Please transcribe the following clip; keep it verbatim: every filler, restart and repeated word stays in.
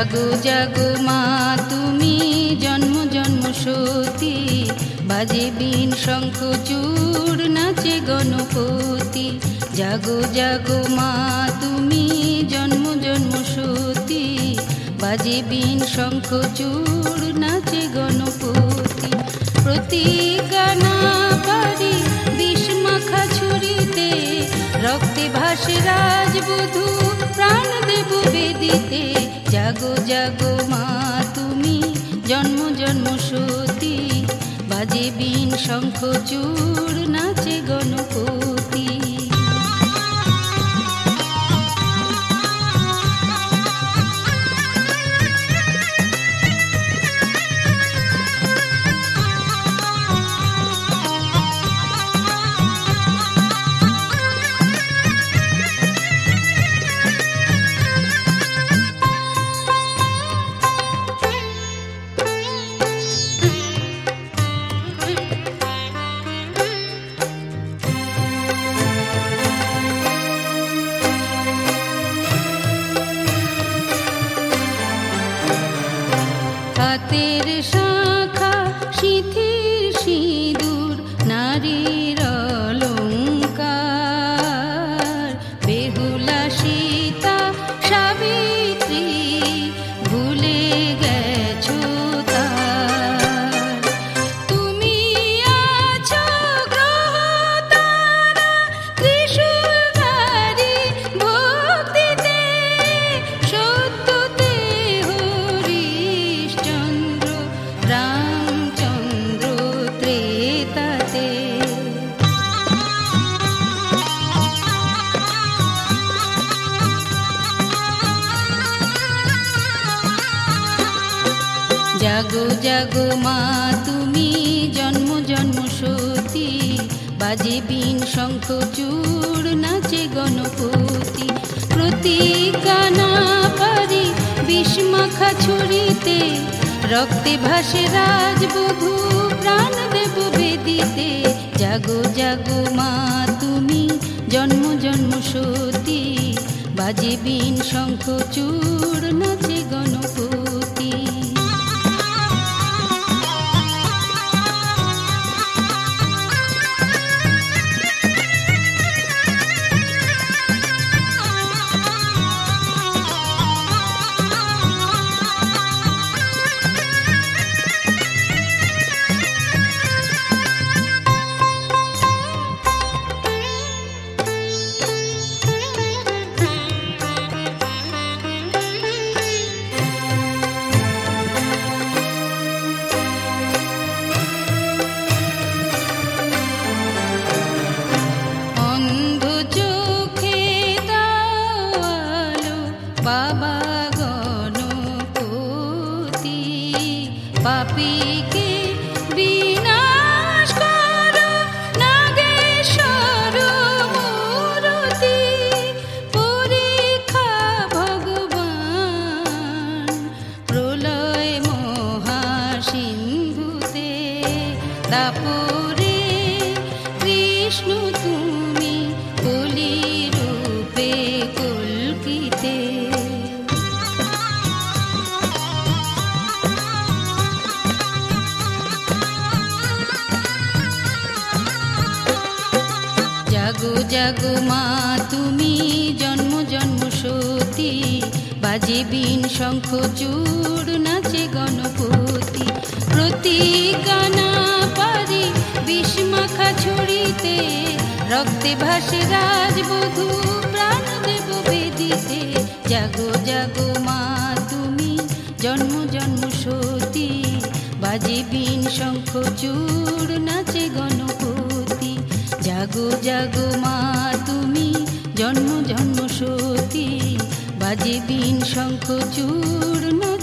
জাগো জাগো মা তুমি জন্ম জন্ম সতী, বাজে বীণ শঙ্খ চূড় নাচে গণপতি। জাগো জাগো মা তুমি জন্ম জন্ম সতী, বাজে বীণ শঙ্খ চূড় নাচে গণপতি। প্রতিজ্ঞা না পারি বিষ মাখা ছুরিতে, রক্তে ভাসে রাজবধূ প্রাণ দেব বেদিতে। জাগো জাগো মা তুমি জন্ম জন্ম সতী, বাজে বীণ শঙ্খ চূড় নাচে গণপতি। হাতের শাখা সিঁথির সিঁদুর নারীর অলঙ্কার, বেহুলা সীতা সাবিত্রী ভুলে গেছো তার। তুমি আছো গ্রহ তারা ত্রিশূলধারী ভক্তিতে, সত্যতে হরিশ্চন্দ্র রামচন্দ্র ত্রেতাতে। জাগো জাগো মা তুমি জন্ম জন্ম সতী, বাজে বীণ শঙ্খ চূড় নাচে গণপতি। প্রতিজ্ঞা না পারি বিষ মাখা ছুরিতে, রক্তে ভাসে রাজবধূ প্রাণ দেব বেদিতে। জাগো জাগো মা তুমি জন্ম জন্ম সতী, বাজে বীণ শঙ্খ চূড় নাচে গণপতি। বাবা গণপতি পাপীকে বিনাশ করো, নাগেশ্বর মূরতি পরীক্ষা ভগবান প্রলয় মহাসিন্ধুতে। তাপরে কৃষ্ণ তুমি কলি রূপে কল্কিতে। জাগো জাগো মা তুমি জন্ম জন্ম সতী, বাজে বীণ শঙ্খ চূড় নাচে গণপতি। প্রতিজ্ঞা না পারি বিষ মাখা ছুরিতে, রক্তে ভাসে রাজবধূ প্রাণ দেব বেদিতে। জাগো জাগো মা তুমি জন্ম জন্ম সতী, বাজে বীণ শঙ্খ চূড় নাচে গণপতি। জাগো জাগো মা তুমি জন্ম জন্ম সতী, বাজে বীণ শঙ্খ চূড় নাচে